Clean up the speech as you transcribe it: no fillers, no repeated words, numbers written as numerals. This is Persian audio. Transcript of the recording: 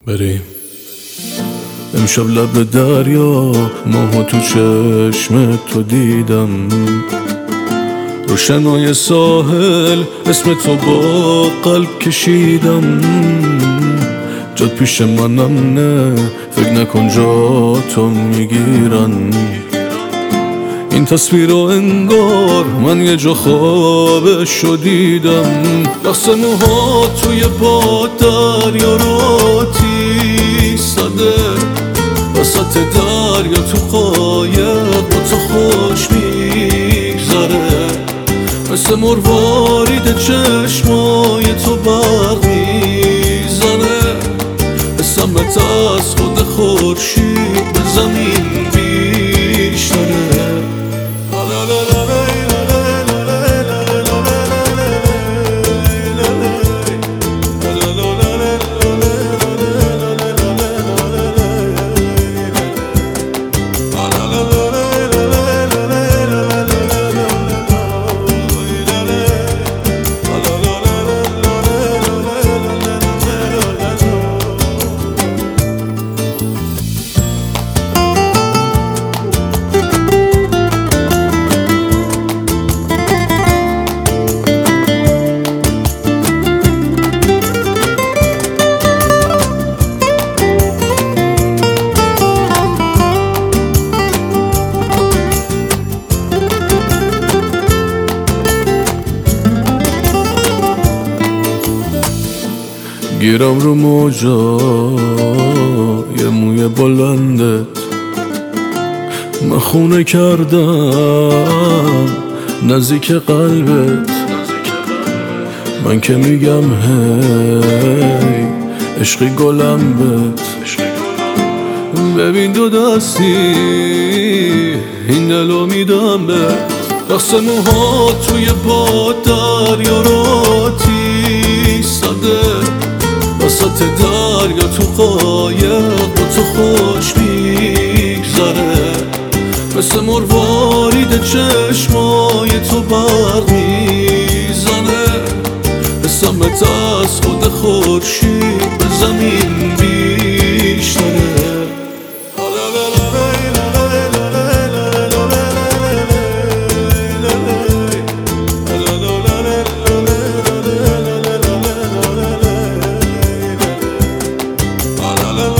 بریم امشب لب دریا، ماهو تو چشم تو دیدم، روشنای ساحل اسم تو با قلب کشیدم. جاد پیش منم نه، فکر نکن جا تو میگیرن. این تصویر رو انگار من یه جا خوابشو دیدم. رقص موها توی باد دریا رو ایستاده، وسط دریا تو قایق با تو خوش میگذره. مثل مروارید چشمای تو برق میزنه، حسمت از خود خورشید به زمین بیشتره. گیرم رو موجا یه موی بلندت، من خونه کردم نزدیک قلبت. من که میگم هی عشقی گلم بت، ببین دو دستی این دلو میدم بت. رقص موها توی باد دریا رو ایستاده، وسط دریا تو قایق با تو خوش میگذره. مثل مروارید چشمای تو برق میزنه، حسمت از خود خورشید به زمین بیشتره. La la la